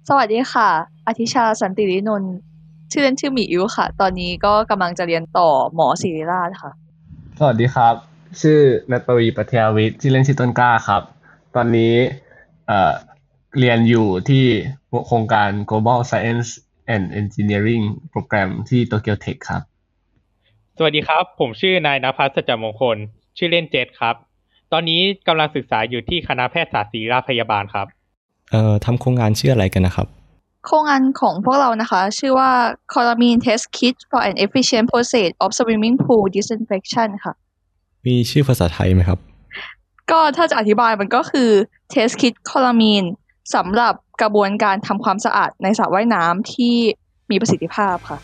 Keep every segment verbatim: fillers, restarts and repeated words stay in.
สวัสดีค่ะอธิชาสันติรินนท์ชื่อเล่นชื่อหมีอิ๋วค่ะตอนนี้ก็กำลังจะเรียนต่อหมอศิริราชค่ะสวัสดีครับชื่อนัทวีปัทยาวิทย์ชื่อเล่นชื่อต้นกล้าครับตอนนี้เอ่อเรียนอยู่ที่โครงการ Global Science and Engineering Program ที่ Tokyo Tech ครับสวัสดีครับผมชื่อนายณภัสสัจจมงคลชื่อเล่นเจษครับตอนนี้กำลังศึกษาอยู่ที่คณะแพทยศาสตร์ศิริราชพยาบาลครับเอ่อทำโครงงานชื่ออะไรกันนะครับโครงงานของพวกเรานะคะชื่อว่า Chloramine Test Kit for an Efficient Process of Swimming Pool Disinfection ค่ะมีชื่อภาษาไทยไหมครับก็ถ้าจะอธิบายมันก็คือ Test Kit Chloramine สำหรับกระบวนการทำความสะอาดในสระว่ายน้ำที่มีประสิทธิภาพค่ะ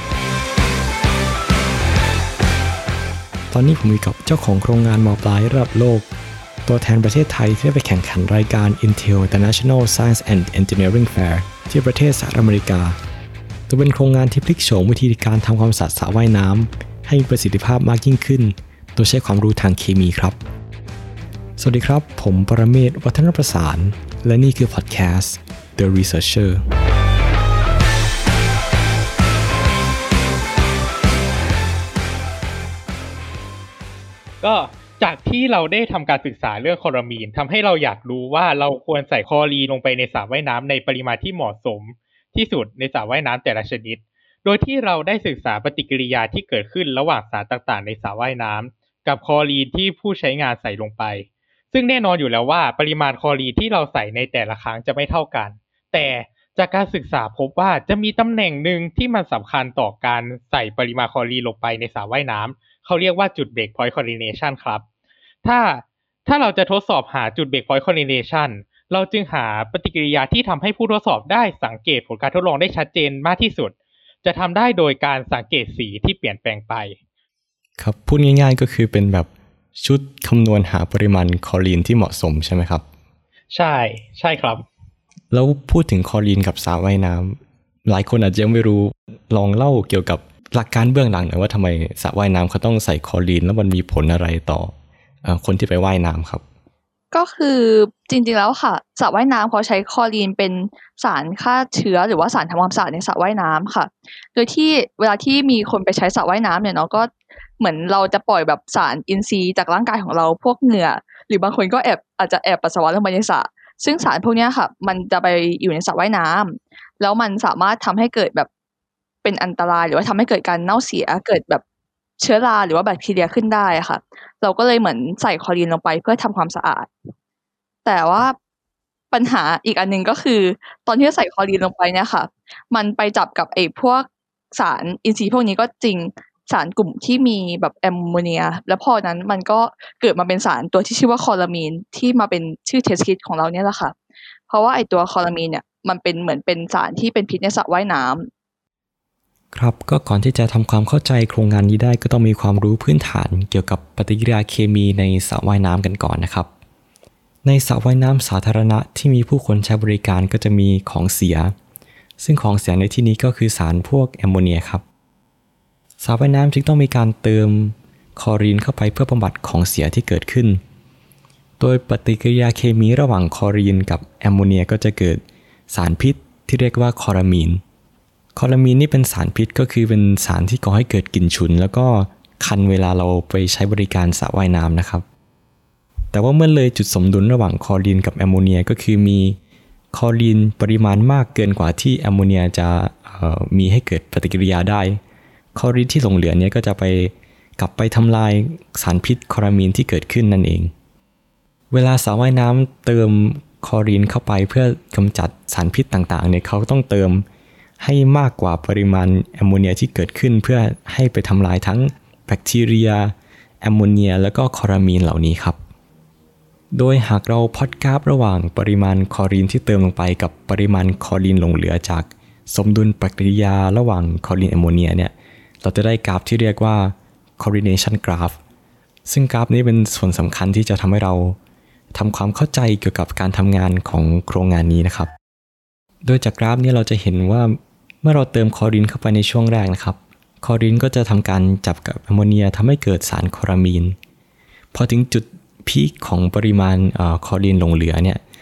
ตอนนี้ผมอยู่กับเจ้าของโครงงานม.ปลายระดับโลกตัวแทนประเทศไทยที่ได้ไปแข่งขันรายการ Intel International Science and Engineering Fair ที่ประเทศสหรัฐอเมริกาตัวเป็นโครงงานที่พลิกโฉมวิธีการทำความสะอาดสระว่ายน้ำให้มีประสิทธิภาพมากยิ่งขึ้นโดยใช้ความรู้ทางเคมีครับสวัสดีครับผมปรเมศวร์วัฒนประสานและนี่คือพอดแคสต์ The Researcher ก็จากที่เราได้ทำการศึกษาเรื่องคลอรามีนทำให้เราอยากรู้ว่าเราควรใส่คลอรีนลงไปในสระว่ายน้ำในปริมาณที่เหมาะสมที่สุดในสระว่ายน้ำแต่ละชนิดโดยที่เราได้ศึกษาปฏิกิริยาที่เกิดขึ้นระหว่างสารต่างๆในสระว่ายน้ำกับคลอรีนที่ผู้ใช้งานใส่ลงไปซึ่งแน่นอนอยู่แล้วว่าปริมาณคลอรีนที่เราใส่ในแต่ละครั้งจะไม่เท่ากันแต่จากการศึกษาพบว่าจะมีตำแหน่งหนึ่งที่มันสำคัญต่อการใส่ปริมาณคลอรีนลงไปในสระว่ายน้ำเขาเรียกว่าจุด break point correlation ครับถ้าถ้าเราจะทดสอบหาจุด break point correlation เราจึงหาปฏิกิริยาที่ทำให้ผู้ทดสอบได้สังเกตผลการทดลองได้ชัดเจนมากที่สุดจะทำได้โดยการสังเกตสีที่เปลี่ยนแปลงไปครับพูดง่ายๆก็คือเป็นแบบชุดคำนวณหาปริมาณคลอรีนที่เหมาะสมใช่ไหมครับใช่ใช่ครับแล้วพูดถึงคลอรีนกับสระว่ายน้ำหลายคนอาจจะยังไม่รู้ลองเล่าเกี่ยวกับหลักการเบื้องหลังหน่อยว่าทำไมสระว่ายน้ำเขาต้องใส่คลอรีนแล้วมันมีผลอะไรต่อเอ่อคนที่ไปว่ายน้ำครับก็คือจริงๆแล้วค่ะสระว่ายน้ำเขาใช้คลอรีนเป็นสารฆ่าเชื้อหรือว่าสารทำความสะอาดในสระว่ายน้ำค่ะโดยที่เวลาที่มีคนไปใช้สระว่ายน้ำเนี่ยเนาะก็เหมือนเราจะปล่อยแบบสารอินทรีย์จากร่างกายของเราพวกเหงื่อหรือบางคนก็แอบอาจจะแอบปัสสาวะลงไปในสระซึ่งสารพวกนี้ค่ะมันจะไปอยู่ในสระว่ายน้ำแล้วมันสามารถทำให้เกิดแบบเป็นอันตรายหรือว่าทำให้เกิดการเน่าเสียเกิดแบบเชื้อราหรือว่าแบคทีเรียขึ้นได้ค่ะเราก็เลยเหมือนใส่คลอรีนลงไปเพื่อทำความสะอาดแต่ว่าปัญหาอีกอันนึงก็คือตอนที่ใส่คลอรีนลงไปเนี่ยค่ะมันไปจับกับไอ้พวกสารอินทรีย์พวกนี้ก็จริงสารกลุ่มที่มีแบบแอมโมเนียแล้วพอนั้นมันก็เกิดมาเป็นสารตัวที่ชื่อว่าคลอรามีนที่มาเป็นชื่อเทสคิทของเราเนี่ยแหละค่ะเพราะว่าไอ้ตัวคลอรามีนเนี่ยมันเป็นเหมือนเป็นสารที่เป็นพิษในสระว่ายน้ำครับก็ก่อนที่จะทำความเข้าใจโครงงานนี้ได้ก็ต้องมีความรู้พื้นฐานเกี่ยวกับปฏิกิริยาเคมีในสระว่ายน้ำกันก่อนนะครับในสระว่ายน้ำสาธารณะที่มีผู้คนใช้บริการก็จะมีของเสียซึ่งของเสียในที่นี้ก็คือสารพวกแอมโมเนียครับสระว่ายน้ำจึงต้องมีการเติมคลอรีนเข้าไปเพื่อบำบัดของเสียที่เกิดขึ้นโดยปฏิกิริยาเคมีระหว่างคลอรีนกับแอมโมเนียก็จะเกิดสารพิษที่เรียกว่าคลอรามีนคลอรามีนนี่เป็นสารพิษก็คือเป็นสารที่ก่อให้เกิดกลิ่นฉุนแล้วก็คันเวลาเราไปใช้บริการสระว่ายน้ำนะครับแต่ว่าเมื่อเลยจุดสมดุลระหว่างคลอรีนกับแอมโมเนียก็คือมีคลอรีนปริมาณมากเกินกว่าที่แอมโมเนียจะมีให้เกิดปฏิกิริยาได้คลอรีนที่หลงเหลือเนี่ยก็จะไปกลับไปทำลายสารพิษคลอรามีนที่เกิดขึ้นนั่นเองเวลาสระว่ายน้ำเติมคลอรีนเข้าไปเพื่อกำจัดสารพิษต่างๆเนี่ยเขาต้องเติมให้มากกว่าปริมาณแอมโมเนียที่เกิดขึ้นเพื่อให้ไปทำลายทั้งแบคทีเรียแอมโมเนียแล้วก็คลอรามีนเหล่านี้ครับโดยหากเราพล็อตกราฟระหว่างปริมาณคลอรีนที่เติมลงไปกับปริมาณคลอรีนหลงเหลือจากสมดุลปฏิกิริยาระหว่างคลอรีนแอมโมเนียเนี่ยเราจะได้กราฟที่เรียกว่า correlation graph ซึ่งกราฟนี้เป็นส่วนสำคัญที่จะทำให้เราทำความเข้าใจเกี่ยวกับการทำงานของโครงงานนี้นะครับโดยจากกราฟนี้เราจะเห็นว่าเมื่อเราเติมคลอรีนเข้าไปในช่วงแรกนะครับคลอรีนก็จะทำการจับกับแอมโมเนียทำให้เกิดสารคลอรามีนพอถึงจุดพีคของปริมาณคลอรีนหลงเหลือเนี่ย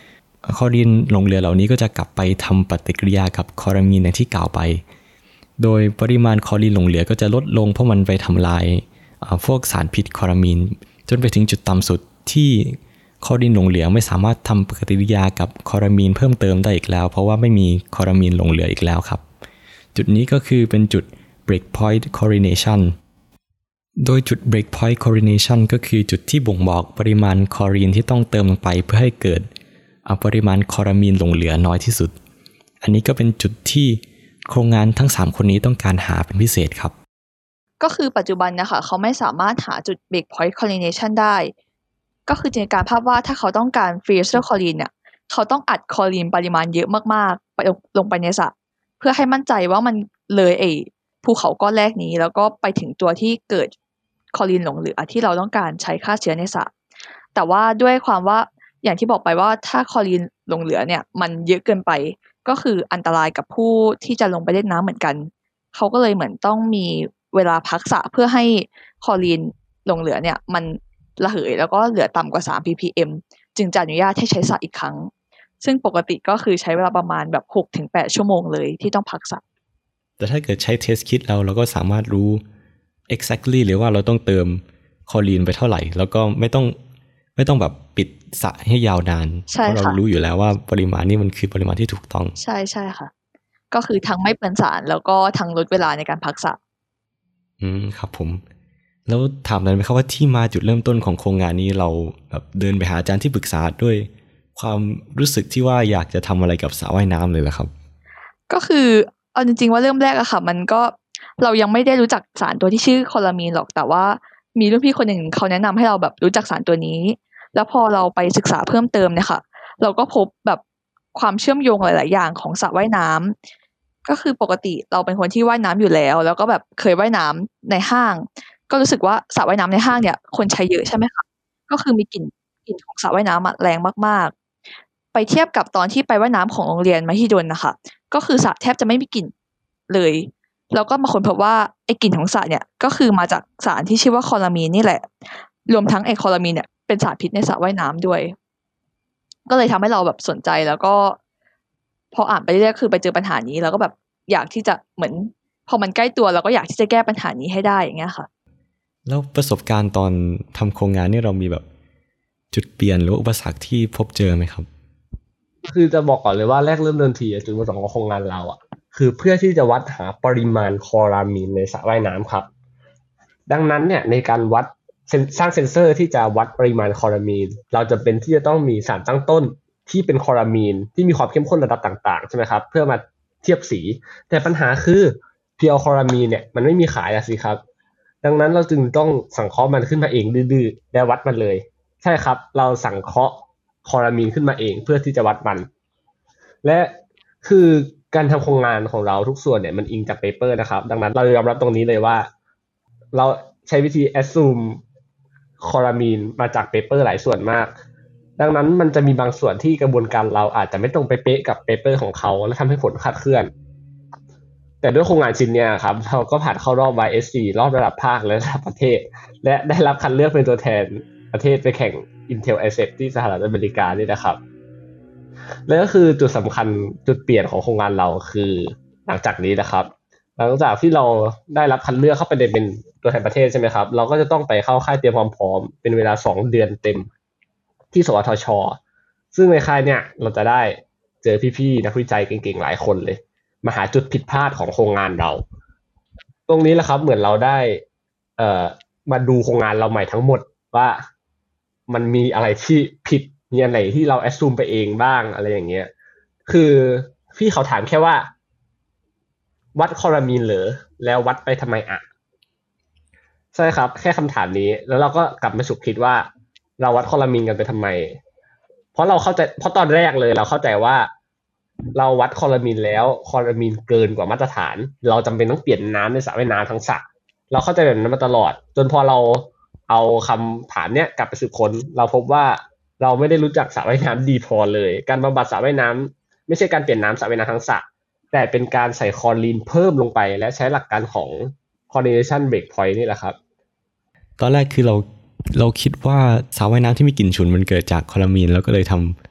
คลอรีนหลงเหลือเหล่านี้ก็จะกลับไปทำปฏิกิริยากับคลอรามีนอย่างที่กล่าวไปโดยปริมาณคลอรีนหลงเหลือก็จะลดลงเพราะมันไปทำลายพวกสารพิษคลอรามีนจนไปถึงจุดต่ำสุดที่คลอรีนหลงเหลือไม่สามารถทำปฏิกิริยากับคลอรามีนเพิ่มเติมได้อีกแล้วเพราะว่าไม่มีคลอรามีนหลงเหลืออีกแล้วครับจุดนี้ก็คือเป็นจุด breakpoint chlorination โดยจุด breakpoint chlorination ก็คือจุดที่บ่งบอกปริมาณคลอรีนที่ต้องเติมลงไปเพื่อให้เกิดปริมาณคลอรามีนหลงเหลือน้อยที่สุดอันนี้ก็เป็นจุดที่โครงงานทั้งสามคนนี้ต้องการหาเป็นพิเศษครับก็คือปัจจุบันนะคะเขาไม่สามารถหาจุด breakpoint chlorination ได้ก็คือจินตนาการภาพว่าถ้าเขาต้องการ free radical chlorine เนี่ยเขาต้องอัดคลอรีนปริมาณเยอะมากๆไปลงไปในสระเพื่อให้มั่นใจว่ามันเลยไอ้ภูเขาก้อนแรกนี้แล้วก็ไปถึงตัวที่เกิดคลอรีนหลงเหลือที่เราต้องการใช้ฆ่าเชื้อในสระแต่ว่าด้วยความว่าอย่างที่บอกไปว่าถ้าคลอรีนหลงเหลือเนี่ยมันเยอะเกินไปก็คืออันตรายกับผู้ที่จะลงไปเล่นน้ำเหมือนกันเขาก็เลยเหมือนต้องมีเวลาพักสระเพื่อให้คลอรีนหลงเหลือเนี่ยมันระเหยแล้วก็เหลือต่ำกว่าสาม พี พี เอ็ม จึงจะอนุญาตให้ใช้สระอีกครั้งซึ่งปกติก็คือใช้เวลาประมาณแบบ หกถึงแปด ชั่วโมงเลยที่ต้องพักสระแต่ถ้าเกิดใช้เทสคิดเราเราก็สามารถรู้ exactly หรือว่าเราต้องเติมคลอรีนไปเท่าไหร่แล้วก็ไม่ต้องไม่ต้องแบบปิดสระให้ยาวนานเพราะเรารู้อยู่แล้วว่าปริมาณนี้มันคือปริมาณที่ถูกต้องใช่ใช่ค่ะก็คือทั้งไม่เปลืองสารแล้วก็ทั้งลดเวลาในการพักสระอืมครับผมแล้วถามหน่อยไหมครับว่าที่มาจุดเริ่มต้นของโครงงานนี้เราแบบเดินไปหาอาจารย์ที่ปรึกษาด้วยความรู้สึกที่ว่าอยากจะทำอะไรกับสระว่ายน้ำเลยเหรอครับก็คือเอาจริงๆว่าเริ่มแรกอะค่ะมันก็เรายังไม่ได้รู้จักสารตัวที่ชื่อคลอรามีนหรอกแต่ว่ามีรุ่นพี่คนหนึ่งเขาแนะนำให้เราแบบรู้จักสารตัวนี้แล้วพอเราไปศึกษาเพิ่มเติมเนี่ยค่ะเราก็พบแบบความเชื่อมโยงหลายๆอย่างของสระว่ายน้ำก็คือปกติเราเป็นคนที่ว่ายน้ำอยู่แล้วแล้วก็แบบเคยว่ายน้ำในห้างก็รู้สึกว่าสระว่ายน้ำในห้างเนี่ยคนใช้เยอะใช่ไหมคะก็คือมีกลิ่นกลิ่นของสระว่ายน้ำแรงมากๆไปเทียบกับตอนที่ไปว่ายน้ำของโรงเรียนมหิดลนะคะก็คือสระแทบจะไม่มีกลิ่นเลยแล้วก็มาค้นพบว่าไอ้กลิ่นของสระเนี่ยก็คือมาจากสารที่ชื่อว่าคลอรามีนนี่แหละรวมทั้งไอ้คลอรามีนเนี่ยเป็นสารพิษในสระว่ายน้ำด้วยก็เลยทำให้เราแบบสนใจแล้วก็พออ่านไปเรื่อยๆคือไปเจอปัญหานี้แล้วก็แบบอยากที่จะเหมือนพอมันใกล้ตัวเราก็อยากที่จะแก้ปัญหานี้ให้ได้อย่างเงี้ยค่ะแล้วประสบการณ์ตอนทำโครงงานนี่เรามีแบบจุดเปลี่ยนหรืออุปสรรคที่พบเจอไหมครับคือจะบอกก่อนเลยว่าแรกเริ่มเดิมทีจุดประสงค์ของโครงงานเราอ่ะคือเพื่อที่จะวัดหาปริมาณคลอรามีนในสระว่ายน้ำครับดังนั้นเนี่ยในการวัดสร้างเซ็นเซอร์ที่จะวัดปริมาณคลอรามีนเราจำเป็นที่จะต้องมีสารตั้งต้นที่เป็นคลอรามีนที่มีความเข้มข้นระดับต่างๆใช่ไหมครับเพื่อมาเทียบสีแต่ปัญหาคือเพียวคลอรามีนเนี่ยมันไม่มีขายอะสิครับดังนั้นเราจึงต้องสังเคราะห์มันขึ้นมาเองดื้อๆและวัดมันเลยใช่ครับเราสังเคราะห์คลอรามีนขึ้นมาเองเพื่อที่จะวัดมันและคือการทำโครงงานของเราทุกส่วนเนี่ยมันอิงจากเปเปอร์นะครับดังนั้นเรายอมรับตรงนี้เลยว่าเราใช้วิธี assume คลอรามีนมาจากเปเปอร์หลายส่วนมากดังนั้นมันจะมีบางส่วนที่กระบวนการเราอาจจะไม่ตรงเป๊ะกับเปเปอร์ของเขาและทำให้ผลคลาดเคลื่อนแต่ด้วยโครงงานชิ้นนี้ครับเราก็ผ่านเข้ารอบ วาย เอส ซี รอบระดับภาคและระดับประเทศและได้รับคัดเลือกเป็นตัวแทนประเทศไปแข่ง Intel ไอ เซฟ ที่สหรัฐอเมริกานี่นะครับและก็คือจุดสำคัญจุดเปลี่ยนของโครงงานเราคือหลังจากนี้นะครับหลังจากที่เราได้รับคัดเลือกเข้าไปเป็นตัวแทนประเทศใช่ไหมครับเราก็จะต้องไปเข้าค่ายเตรียมความพร้อมเป็นเวลาสองเดือนเต็มที่สวทช.ซึ่งในค่ายเนี่ยเราจะได้เจอพี่ๆนักวิจัยเก่งๆหลายคนเลยมาหาจุดผิดพลาดของโครงงานเราตรงนี้แหละครับเหมือนเราได้เอ่อมาดูโครงงานเราใหม่ทั้งหมดว่ามันมีอะไรที่ผิดมีอะไรที่เราแอสซูมไปเองบ้างอะไรอย่างเงี้ยคือพี่เขาถามแค่ว่าวัดคลอรามีนเหรอแล้ววัดไปทำไมอ่ะใช่ครับแค่คำถามนี้แล้วเราก็กลับมาฉุกคิดว่าเราวัดคลอรามีนกันไปทำไมเพราะเราเข้าใจเพราะตอนแรกเลยเราเข้าใจว่าเราวัดคลอรามีนแล้วคลอรามีนเกินกว่ามาตรฐานเราจำเป็นต้องเปลี่ยนน้ำในสระว่ายน้ำทั้งสระเราเข้าใจแบบนั้นมาตลอดจนพอเราเอาคำถามเนี้ยกลับไปสืบค้นเราพบว่าเราไม่ได้รู้จักสระว่ายน้ำดีพอเลยการบำบัดสระว่ายน้ำไม่ใช่การเปลี่ยนน้ำสระว่ายน้ำทั้งสระแต่เป็นการใส่คลอรีนเพิ่มลงไปและใช้หลักการของ chlorination breakpoint นี่แหละครับตอนแรกคือเราเราคิดว่าสระว่ายน้ำที่มีกลิ่นฉุนมันเกิดจากคลอรามีนแล้วก็เลยท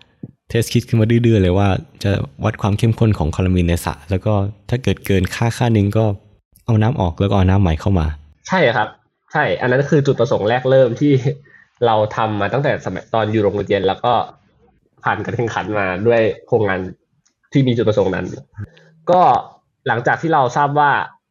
เทสคิดขึ้นมาดื้อๆเลยว่าจะวัดความเข้มข้นของคลอรามีนในสระแล้วก็ถ้าเกิดเกินค่าค่านึงก็เอาน้ำออกแล้วก็เอาน้ำใหม่เข้ามาใช่ครับใช่อันนั้นคือจุดประสงค์แรกเริ่มที่เราทำมาตั้งแต่สมัยตอนอยู่โรงเรียนแล้วก็ผ่านการแข่งขันมาด้วยโครงงานที่มีจุดประสงค์นั้นก็หลังจากที่เราทราบว่า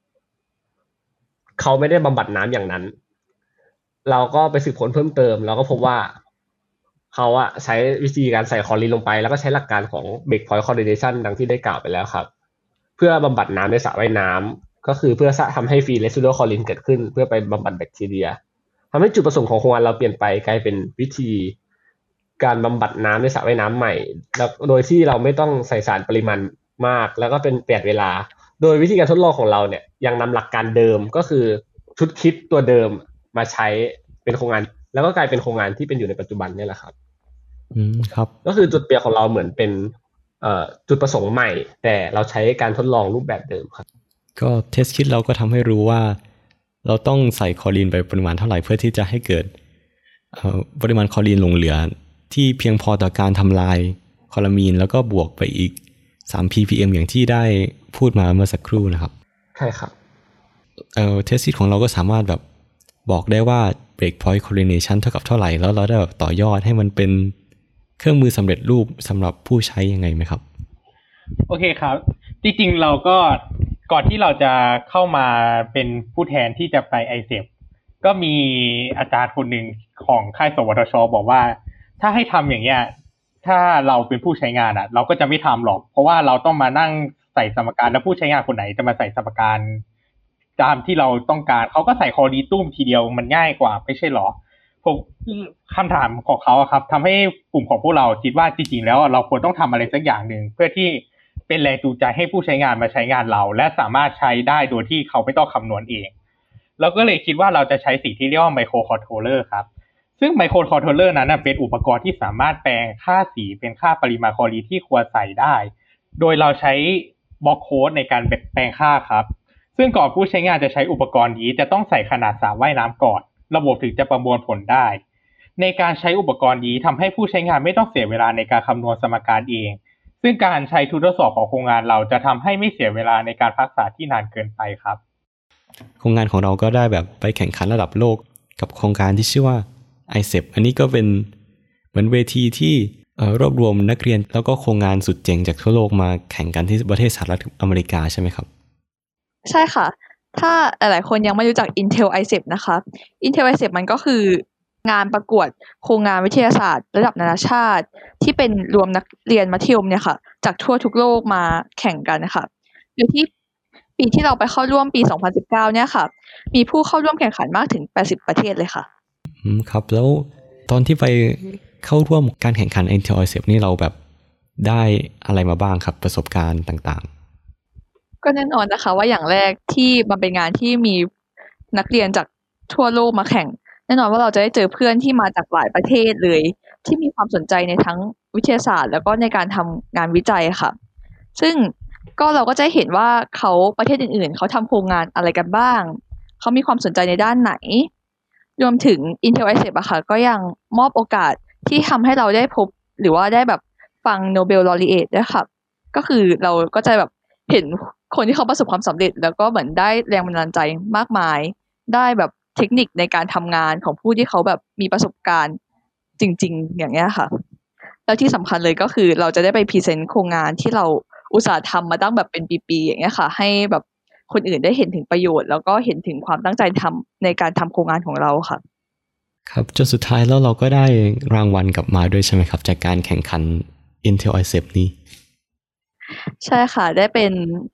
เขาไม่ได้บำบัดน้ำอย่างนั้นเราก็ไปสืบค้นเพิ่มเติมแล้วก็พบว่าเขาอะใช้วิธีการใส่คลอรีนลงไปแล้วก็ใช้หลักการของ breakpoint chlorination ดังที่ได้กล่าวไปแล้วครับเพื่อบำบัดน้ำในสระว่ายน้ำก็คือเพื่อทำให้ free residual chlorine เกิดขึ้นเพื่อไปบำบัดแบคทีเรียทำให้จุดประสงค์ของโครงงานเราเปลี่ยนไปกลายเป็นวิธีการบำบัดน้ำในสระว่ายน้ำใหม่แล้วโดยที่เราไม่ต้องใส่สารปริมาณมากแล้วก็เป็นเปลี่ยนเวลาโดยวิธีการทดลองของเราเนี่ยยังนำหลักการเดิมก็คือชุดคิดตัวเดิมมาใช้เป็นโครงงานแล้วก็กลายเป็นโครงงานที่เป็นอยู่ในปัจจุบันนี่แหละครับอืมครับก็คือจุดเปลี่ยนของเราเหมือนเป็นเอ่อจุดประสงค์ใหม่แต่เราใช้การทดลองรูปแบบเดิมครับก็เทสคิดเราก็ทำให้รู้ว่าเราต้องใส่คลอรีนไปปริมาณเท่าไหร่เพื่อที่จะให้เกิดเอ่อปริมาณคลอรีนหลงเหลือที่เพียงพอต่อการทำลายคลอรามีนแล้วก็บวกไปอีกสาม พี พี เอ็ม อย่างที่ได้พูดมาเมื่อสักครู่นะครับใช่ครับเอ่อเทสคิดของเราก็สามารถแบบบอกได้ว่า breakpoint chlorination เท่ากับเท่าไหร่แล้วเราได้แบบต่อยอดให้มันเป็นเครื่องมือสำเร็จรูปสำหรับผู้ใช้ยังไงไหมครับโอเคครับจริงๆเราก็ก่อนที่เราจะเข้ามาเป็นผู้แทนที่จะไป ไอ เซฟ ก็มีอาจารย์คนหนึ่งของค่ายสวทช.บอกว่าถ้าให้ทำอย่างเงี้ยถ้าเราเป็นผู้ใช้งานอ่ะเราก็จะไม่ทำหรอกเพราะว่าเราต้องมานั่งใส่สมการแล้วผู้ใช้งานคนไหนจะมาใส่สมการตามที่เราต้องการเขาก็ใส่คลอรีนตุ้มทีเดียวมันง่ายกว่าไม่ใช่หรอผมคำถามของเขาครับทำให้กลุ่มของพวกเราคิดว่าจริงๆแล้วเราควรต้องทำอะไรสักอย่างหนึ่งเพื่อที่เป็นแรงจูงใจให้ผู้ใช้งานมาใช้งานเราและสามารถใช้ได้โดยที่เขาไม่ต้องคำนวณเองเราก็เลยคิดว่าเราจะใช้สิ่งที่เรียกว่าไมโครคอนโทรลเลอร์ครับซึ่งไมโครคอนโทรลเลอร์นั้นเป็นอุปกรณ์ที่สามารถแปลงค่าสีเป็นค่าปริมาณคลอรีนที่ควรใส่ได้โดยเราใช้บล็อกโค้ดในการแปลงค่าครับซึ่งก่อนผู้ใช้งานจะใช้อุปกรณ์นี้จะต้องใส่ขนาดสระว่ายน้ำก่อนระบบถึงจะประมวลผลได้ในการใช้อุปกรณ์นี้ทำให้ผู้ใช้งานไม่ต้องเสียเวลาในการคำนวณสมการเองซึ่งการใช้ทุนทดสอบของโครงงานเราจะทำให้ไม่เสียเวลาในการพักษาที่นานเกินไปครับโครงงานของเราก็ได้แบบไปแข่งขันระดับโลกกับโครงการที่ชื่อว่า ไอ เซฟ อันนี้ก็เป็นเหมือนเวทีที่รวบรวมนักเรียนแล้วก็โครงงานสุดเจ๋งจากทั่วโลกมาแข่งกันที่ประเทศสหรัฐอเมริกาใช่ไหมครับใช่ค่ะถ้าหลายๆคนยังไม่รู้จัก Intel ไอ เซฟ นะคะ Intel ไอ เซฟ มันก็คืองานประกวดโครงงานวิทยาศาสตร์ระดับนานาชาติที่เป็นรวมนักเรียนมัธยมเนี่ยค่ะจากทั่วทุกโลกมาแข่งกันนะคะโดยที่ปีที่เราไปเข้าร่วมปีสองพันสิบเก้าเนี่ยค่ะมีผู้เข้าร่วมแข่งขันมากถึงแปดสิบประเทศเลยค่ะอืมครับแล้วตอนที่ไปเข้าร่วมการแข่งขัน Intel ไอ เซฟ นี่เราแบบได้อะไรมาบ้างครับประสบการณ์ต่างๆก็แน่นอนนะคะว่าอย่างแรกที่มันเป็นงานที่มีนักเรียนจากทั่วโลกมาแข่งแน่นอนว่าเราจะได้เจอเพื่อนที่มาจากหลายประเทศเลยที่มีความสนใจในทั้งวิทยาศาสตร์แล้วก็ในการทำงานวิจัยค่ะซึ่งก็เราก็จะเห็นว่าเขาประเทศอื่นๆเขาทำโครงงานอะไรกันบ้างเขามีความสนใจในด้านไหนรวมถึง Intel ไอ เซฟ อะค่ะก็ยังมอบโอกาสที่ทำให้เราได้พบหรือว่าได้แบบฟัง Nobel Laureate ด้วยค่ะก็คือเราก็จะแบบเห็นคนที่เขาประสบความสำเร็จแล้วก็เหมือนได้แรงบันดาลใจมากมายได้แบบเทคนิคในการทำงานของผู้ที่เขาแบบมีประสบการณ์จริงๆอย่างเงี้ยค่ะแล้วที่สำคัญเลยก็คือเราจะได้ไปพรีเซนต์โครงงานที่เราอุตสาห์ทำมาตั้งแบบเป็นปีๆอย่างเงี้ยค่ะให้แบบคนอื่นได้เห็นถึงประโยชน์แล้วก็เห็นถึงความตั้งใจทำในการทำโครงงานของเราค่ะครับจนสุดท้ายแล้วเราก็ได้รางวัลกลับมาด้วยใช่ไหมครับจากการแข่งขัน Intel ไอ เซฟ นี้ใช่ค่ะได้เป็น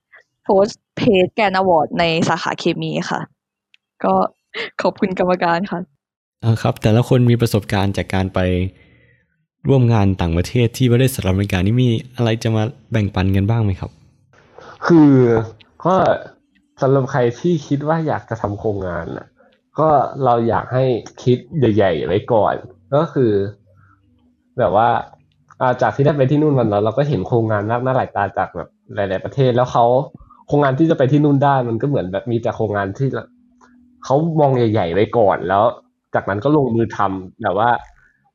Post Page Grand Award ในสาขาเคมีค่ะก็ขอบคุณกรรมการค่ะอ่าครับแต่ละคนมีประสบการณ์จากการไปร่วมงานต่างประเทศที่ประเทศสหรัฐอเมริกานี่มีอะไรจะมาแบ่งปันกันบ้างไหมครับคือก็สำหรับใครที่คิดว่าอยากจะทำโครงงานน่ะก็เราอยากให้คิดใหญ่ๆไว้ก่อนก็คือแบบว่าจากที่ได้ไปที่นู่นวันนั้นเราก็เห็นโครงงานมากหน้าหลายตาจากแบบหลายๆประเทศแล้วเขาโครงงานที่จะไปที่นู่นได้มันก็เหมือนแบบมีแต่โครงงานที่เขามองใหญ่ๆไว้ก่อนแล้วจากนั้นก็ลงมือทำแบบว่า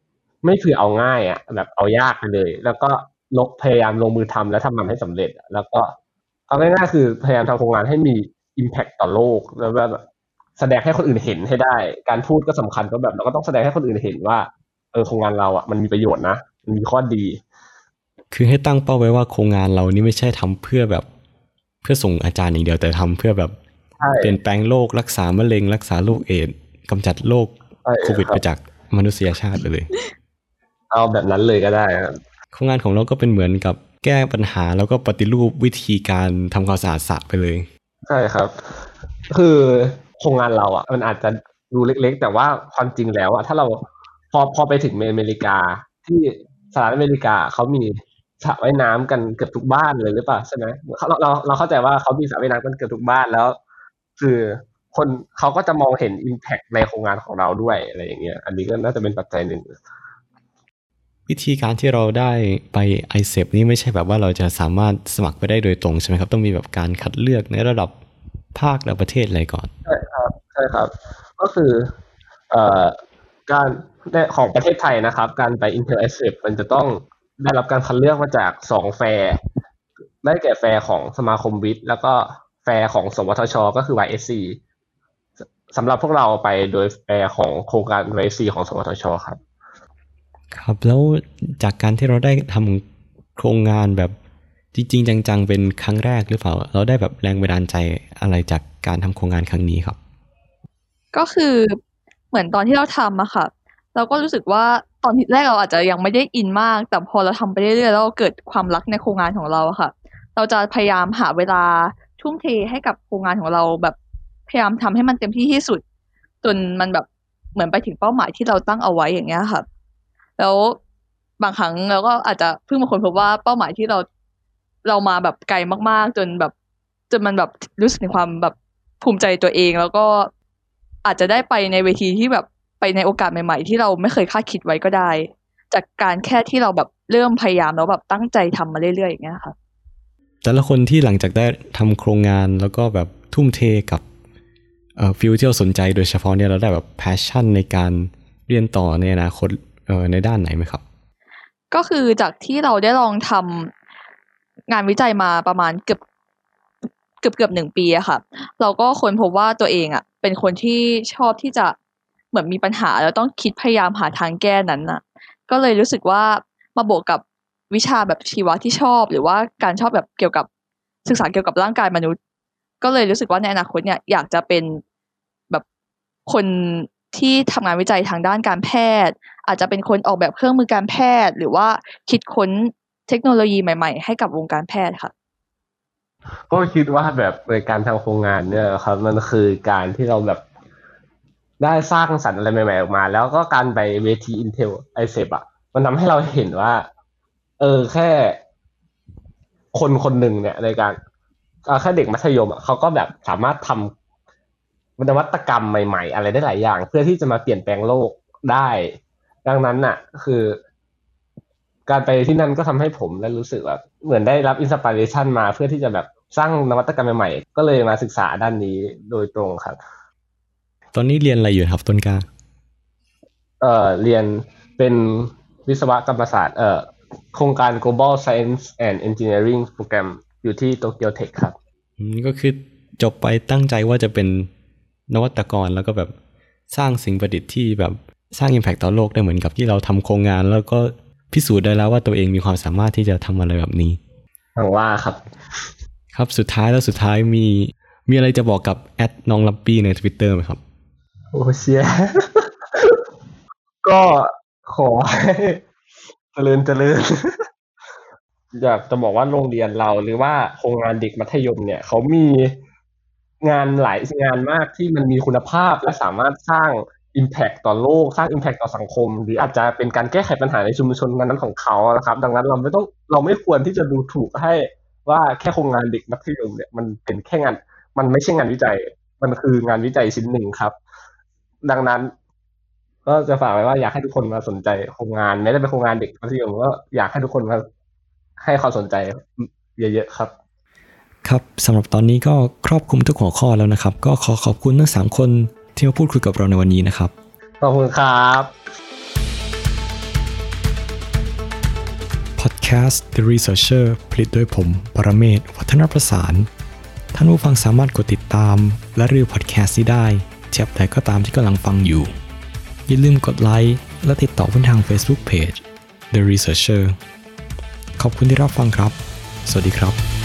ไม่คือเอาง่ายอ่ะแบบเอายากไปเลยแล้วก็ลงพยายามลงมือทำแล้วทำมันให้สำเร็จแล้วก็เอาง่ายๆคือพยายามทำโครงงานให้มี impact ต่อโลกแล้วแบบแสดงให้คนอื่นเห็นให้ได้การพูดก็สำคัญก็แบบเราก็ต้องแสดงให้คนอื่นเห็นว่าเออโครงงานเราอ่ะมันมีประโยชน์นะมันมีข้อดีคือให้ตั้งเป้าไว้ว่าโครงงานเรานี่ไม่ใช่ทำเพื่อแบบเพื่อส่งอาจารย์อย่างเดียวแต่ทำเพื่อแบบเปลี่ยนแปลงโลกรักษามะเร็งรักษาโรคเอดส์กำจัดโรคโควิดไปจากมนุษยชาติเลยเอาแบบนั้นเลยก็ได้ครับโครงงานของเราก็เป็นเหมือนกับแก้ปัญหาแล้วก็ปฏิรูปวิธีการทำความสะอาดสระไปเลยใช่ครับคือโครงงานเราอ่ะมันอาจจะดูเล็กๆแต่ว่าความจริงแล้วอ่ะถ้าเราพอพอไปถึงอเมริกาที่สหรัฐอเมริกาเขามีสระว่ายน้ำกันเกือบทุกบ้านเลยหรือเปล่าใช่ไหมเราเราเราเข้าใจว่าเขามีสระว่ายน้ำกันเกือบทุกบ้านแล้วคือคนเขาก็จะมองเห็น impact ในโครงงานของเราด้วยอะไรอย่างเงี้ยอันนี้ก็น่าจะเป็นปัจจัยหนึ่งวิธีการที่เราได้ไป ไอ เซป นี่ไม่ใช่แบบว่าเราจะสามารถสมัครไปได้โดยตรงใช่ไหมครับต้องมีแบบการคัดเลือกในระดับภาคและประเทศอะไรก่อนใช่ครับใช่ครับก็คือเอ่อการของประเทศไทยนะครับการไป Intel ไอ เซป มันจะต้องได้รับการคัดเลือกมาจากสองแฟร์ได้แก่แฟร์ของสมาคมวิทย์แล้วก็แฟร์ของสวทชก็คือ วาย เอส ซี สำหรับพวกเราไปโดยแฟร์ของโครงการ วาย เอส ซี ของสวทชครับครับแล้วจากการที่เราได้ทำโครงงานแบบจริงๆจังๆเป็นครั้งแรกหรือเปล่าเราได้แบบแรงบันดาลใจอะไรจากการทำโครงงานครั้งนี้ครับก็คือเหมือนตอนที่เราทำอะค่ะเราก็รู้สึกว่าตอนแรกเราอาจจะยังไม่ได้อินมากแต่พอเราทำไปเรื่อยๆแล้วเราเกิดความรักในโครงงานของเราอะค่ะเราจะพยายามหาเวลาทุ่มเทให้กับโครงงานของเราแบบพยายามทำให้มันเต็มที่ที่สุดจนมันแบบเหมือนไปถึงเป้าหมายที่เราตั้งเอาไว้อย่างเงี้ยค่ะแล้วบางครั้งเราก็อาจจะเพิ่งมาค้นพบว่าเป้าหมายที่เราเรามาแบบไกลมากๆจนแบบจนมันแบบรู้สึกถึงความแบบภูมิใจตัวเองแล้วก็อาจจะได้ไปในเวทีที่แบบไปในโอกาสใหม่ๆที่เราไม่เคยคาดคิดไว้ก็ได้จากการแค่ที่เราแบบเริ่มพยายามแล้วแบบตั้งใจทำมาเรื่อยๆอย่างเงี้ยค่ะแต่ละคนที่หลังจากได้ทำโครงงานแล้วก็แบบทุ่มเทกับเอ่อฟิลที่เราสนใจโดยเฉพาะเนี่ยเราได้แบบแพชชั่นในการเรียนต่อในอนาคตเอ่อในด้านไหนไหมครับก็คือจากที่เราได้ลองทำงานวิจัยมาประมาณเกือบเกือบเกือบหนึ่งปีอะค่ะเราก็ค้นพบว่าตัวเองอะเป็นคนที่ชอบที่จะเหมือนมีปัญหาแล้วต้องคิดพยายามหาทางแก้นั้นน่ะก็เลยรู้สึกว่ามาบวกกับวิชาแบบชีวะที่ชอบหรือว่าการชอบแบบเกี่ยวกับศึกษาเกี่ยวกับร่างกายมนุษย์ก็เลยรู้สึกว่าในอนาคตเนี่ยอยากจะเป็นแบบคนที่ทำงานวิจัยทางด้านการแพทย์อาจจะเป็นคนออกแบบเครื่องมือการแพทย์หรือว่าคิดค้นเทคโนโลยีใหม่ๆให้กับวงการแพทย์ค่ะก็คิดว่าแบบในการทำโครงงานเนี่ยครับมันคือการที่เราแบบได้สร้างสรรค์อะไรใหม่ๆออกมาแล้วก็การไปเวที Intel ไอ เซป อ่ะมันทำให้เราเห็นว่าเออแค่คนคนหนึ่งเนี่ยในการแค่เด็กมัธยมอ่ะเขาก็แบบสามารถทำนวัตกรรมใหม่ๆอะไรได้หลายอย่างเพื่อที่จะมาเปลี่ยนแปลงโลกได้ดังนั้นน่ะคือการไปที่นั่นก็ทำให้ผมได้รู้สึกแบบเหมือนได้รับอินสปิเรชันมาเพื่อที่จะแบบสร้างนวัตกรรมใหม่ๆก็เลยมาศึกษาด้านนี้โดยตรงครับตอนนี้เรียนอะไรอยู่ครับต้นกล้าเอ่อเรียนเป็นวิศวกรรมศาสตร์เอ่อโครงการ Global Science and Engineering Program อยู่ที่ Tokyo Tech ครับอืมก็คือจบไปตั้งใจว่าจะเป็นนวัตกรแล้วก็แบบสร้างสิ่งประดิษฐ์ที่แบบสร้าง impact ต่อโลกได้เหมือนกับที่เราทำโครงงานแล้วก็พิสูจน์ได้แล้วว่าตัวเองมีความสามารถที่จะทำอะไรแบบนี้หวังว่าครับครับสุดท้ายแล้วสุดท้ายมีมีอะไรจะบอกกับแอดน้องลับปี้ใน Twitter ไหมครับโอ้เชียก็ขอให้เจริญเจริญอยากจะบอกว่าโรงเรียนเราหรือว่าโครงงานเด็กมัธยมเนี่ยเขามีงานหลายงานมากที่มันมีคุณภาพและสามารถสร้าง impact ต่อโลกสร้าง impact ต่อสังคมหรืออาจจะเป็นการแก้ไขปัญหาในชุมชนนั้นของเขานะครับดังนั้นเราไม่ต้องเราไม่ควรที่จะดูถูกให้ว่าแค่โครงงานเด็กมัธยมเนี่ยมันเป็นแค่งานมันไม่ใช่งานวิจัยมันคืองานวิจัยชิ้นหนึ่งครับดังนั้นก็จะฝากไว้ว่าอยากให้ทุกคนมาสนใจโครงงานไม่ได้เป็นโครงงานเด็กมัธยมก็อยากให้ทุกคนมาให้ความสนใจเยอะๆครับครับสำหรับตอนนี้ก็ครอบคลุมทุกหัวข้อแล้วนะครับก็ขอขอบคุณทั้งสามคนที่มาพูดคุยกับเราในวันนี้นะครับขอบคุณครับ Podcast The Researcher ผลิตโดยผมปรเมศ วรรธนประสานท่านผู้ฟังสามารถกดติดตามและรีวิว podcast นี้ได้ที่แอปใดก็ตามที่กำลังฟังอยู่อย่าลืมกดไลค์และติดต่อผ่านทาง Facebook Page The Researcher ขอบคุณที่รับฟังครับสวัสดีครับ